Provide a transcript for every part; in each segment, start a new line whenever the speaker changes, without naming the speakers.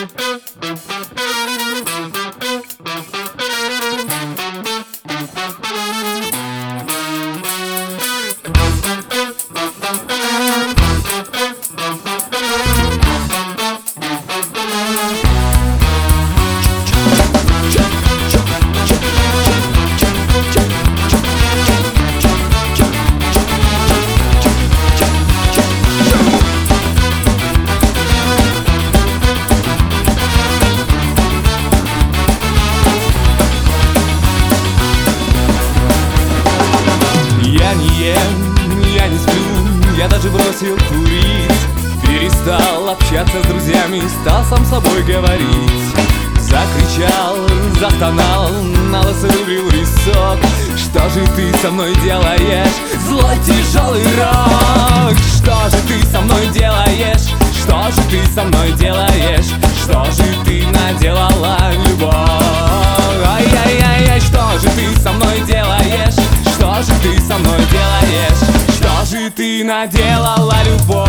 Я не сплю, я даже бросил курить, перестал общаться с друзьями, стал сам собой говорить. Закричал, застонал, на лысый выбрил висок. Что же ты со мной делаешь, злой тяжелый рок? Что же ты со мной делаешь, что же ты со мной делаешь? Что же ты наделала, любовь? Ай-яй-яй-яй, что же ты со мной делаешь? Что же ты со мной делаешь? Что же ты наделала, любовь?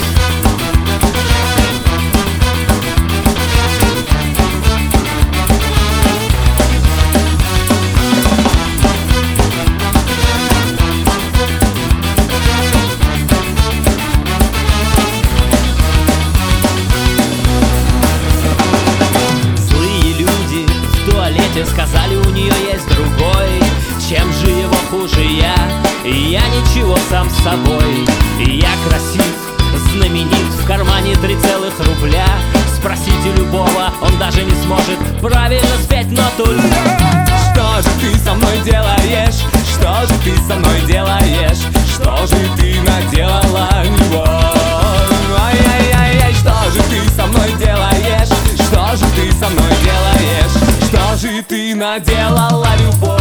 Злые люди в туалете сказали, у нее есть другой. Чем же его хуже я? Я ничего сам с собой. Я красив, знаменит, в кармане 3 рубля. Спросите любого, он даже не сможет правильно спеть ноту.
Что же ты со мной делаешь? Что же ты со мной делаешь? Что же ты наделала, любовь? Ай-яй-яй-яй, что же ты со мной делаешь? Что же ты со мной делаешь? Что же ты наделала, любовь?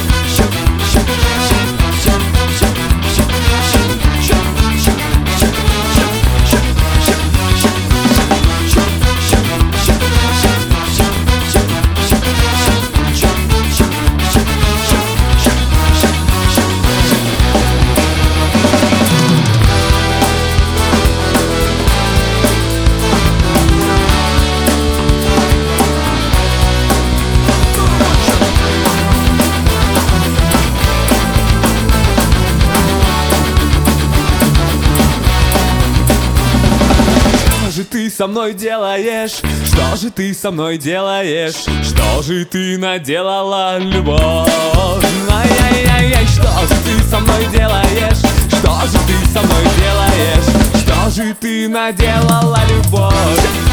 Что же ты со мной делаешь? Что же ты со мной делаешь? Что же ты наделала, любовь? Ай-яй-яй-яй, что же ты со мной делаешь? Что же ты со мной делаешь? Что же ты наделала, любовь?